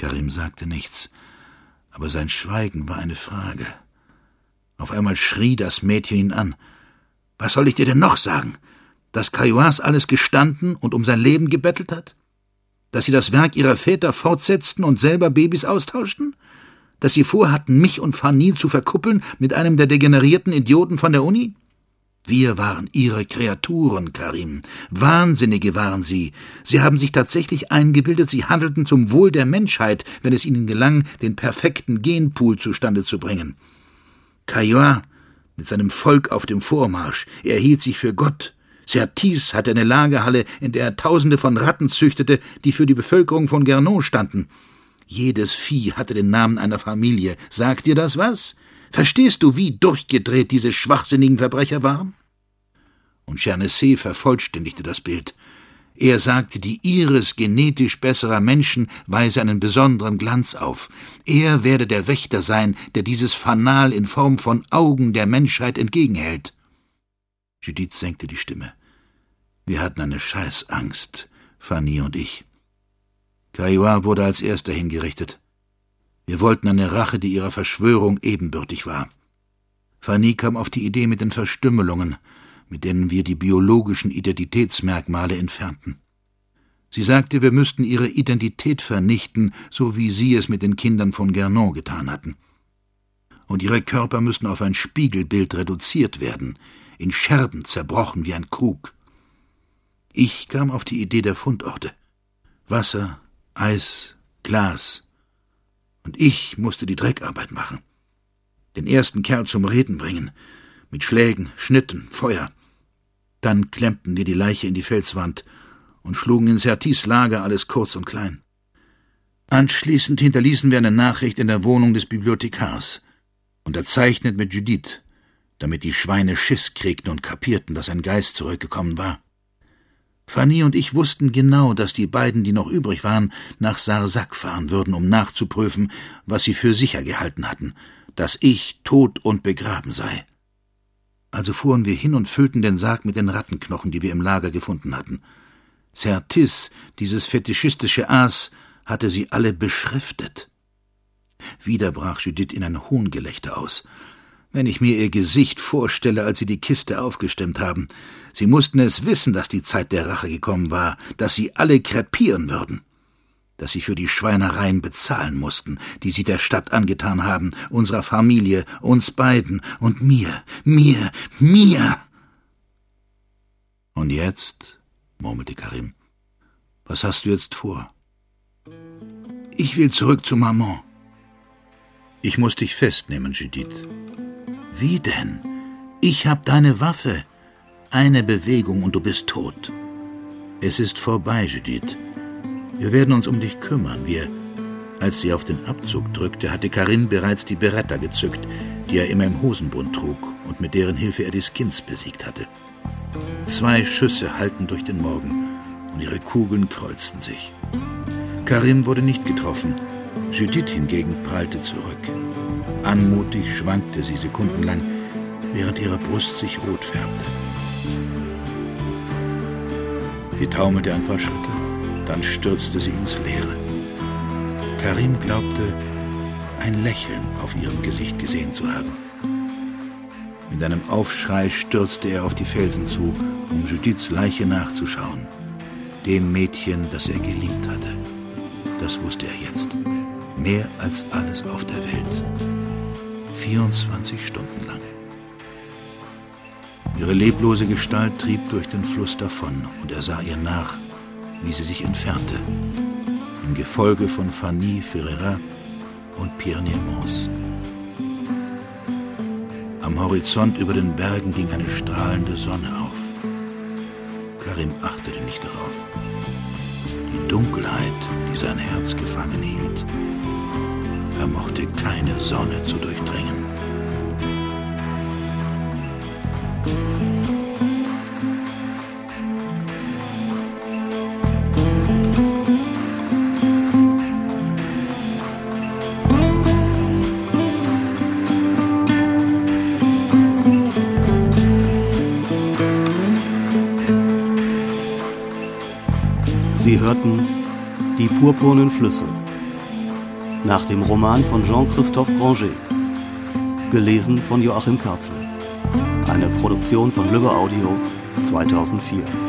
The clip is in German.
Karim sagte nichts, aber sein Schweigen war eine Frage. Auf einmal schrie das Mädchen ihn an. »Was soll ich dir denn noch sagen? Dass Caillois alles gestanden und um sein Leben gebettelt hat? Dass sie das Werk ihrer Väter fortsetzten und selber Babys austauschten? Dass sie vorhatten, mich und Fanny zu verkuppeln mit einem der degenerierten Idioten von der Uni? Wir waren ihre Kreaturen, Karim. Wahnsinnige waren sie. Sie haben sich tatsächlich eingebildet, sie handelten zum Wohl der Menschheit, wenn es ihnen gelang, den perfekten Genpool zustande zu bringen. Caillois mit seinem Volk auf dem Vormarsch, er hielt sich für Gott. Sertis hatte eine Lagerhalle, in der er Tausende von Ratten züchtete, die für die Bevölkerung von Gernon standen. Jedes Vieh hatte den Namen einer Familie. Sagt dir das was? Verstehst du, wie durchgedreht diese schwachsinnigen Verbrecher waren? Und Chernesey vervollständigte das Bild. Er sagte, die Iris genetisch besserer Menschen weise einen besonderen Glanz auf. Er werde der Wächter sein, der dieses Fanal in Form von Augen der Menschheit entgegenhält. Judith senkte die Stimme. Wir hatten eine Scheißangst, Fanny und ich. Caillois wurde als erster hingerichtet. Wir wollten eine Rache, die ihrer Verschwörung ebenbürtig war. Fanny kam auf die Idee mit den Verstümmelungen, mit denen wir die biologischen Identitätsmerkmale entfernten. Sie sagte, wir müssten ihre Identität vernichten, so wie sie es mit den Kindern von Gernon getan hatten. Und ihre Körper müssten auf ein Spiegelbild reduziert werden, in Scherben zerbrochen wie ein Krug. Ich kam auf die Idee der Fundorte. Wasser, Eis, Glas. Und ich musste die Dreckarbeit machen. Den ersten Kerl zum Reden bringen, mit Schlägen, Schnitten, Feuer. Dann klemmten wir die Leiche in die Felswand und schlugen in Sertis Lager alles kurz und klein. Anschließend hinterließen wir eine Nachricht in der Wohnung des Bibliothekars, unterzeichnet mit Judith, damit die Schweine Schiss kriegten und kapierten, dass ein Geist zurückgekommen war. Fanny und ich wussten genau, dass die beiden, die noch übrig waren, nach Sarsac fahren würden, um nachzuprüfen, was sie für sicher gehalten hatten, dass ich tot und begraben sei. Also fuhren wir hin und füllten den Sarg mit den Rattenknochen, die wir im Lager gefunden hatten. Sertis, dieses fetischistische Aas, hatte sie alle beschriftet. Wieder brach Judith in ein Hohngelächter aus. Wenn ich mir ihr Gesicht vorstelle, als sie die Kiste aufgestemmt haben. Sie mussten es wissen, dass die Zeit der Rache gekommen war, dass sie alle krepieren würden, dass sie für die Schweinereien bezahlen mussten, die sie der Stadt angetan haben, unserer Familie, uns beiden und mir. Und jetzt, murmelte Karim, was hast du jetzt vor? Ich will zurück zu Maman. Ich muss dich festnehmen, Judith. Wie denn? Ich hab deine Waffe. Eine Bewegung und du bist tot. Es ist vorbei, Judith. Wir werden uns um dich kümmern. Als sie auf den Abzug drückte, hatte Karim bereits die Beretta gezückt, die er immer im Hosenbund trug und mit deren Hilfe er die Skins besiegt hatte. 2 Schüsse hallten durch den Morgen und ihre Kugeln kreuzten sich. Karim wurde nicht getroffen. Judith hingegen prallte zurück. Anmutig schwankte sie sekundenlang, während ihre Brust sich rot färbte. Sie taumelte ein paar Schritte, dann stürzte sie ins Leere. Karim glaubte, ein Lächeln auf ihrem Gesicht gesehen zu haben. Mit einem Aufschrei stürzte er auf die Felsen zu, um Judiths Leiche nachzuschauen. Dem Mädchen, das er geliebt hatte. Das wusste er jetzt. Mehr als alles auf der Welt. 24 Stunden lang. Ihre leblose Gestalt trieb durch den Fluss davon, und er sah ihr nach, wie sie sich entfernte, im Gefolge von Fanny Ferreira und Pierre Niemans. Am Horizont über den Bergen ging eine strahlende Sonne auf. Karim achtete nicht darauf. Die Dunkelheit, die sein Herz gefangen hielt, vermochte keine Sonne zu durchdringen. Sie hörten Die purpurnen Flüsse Nach dem Roman von Jean-Christophe Granger. Gelesen von Joachim Karzel. Eine Produktion von Lübbe Audio 2004.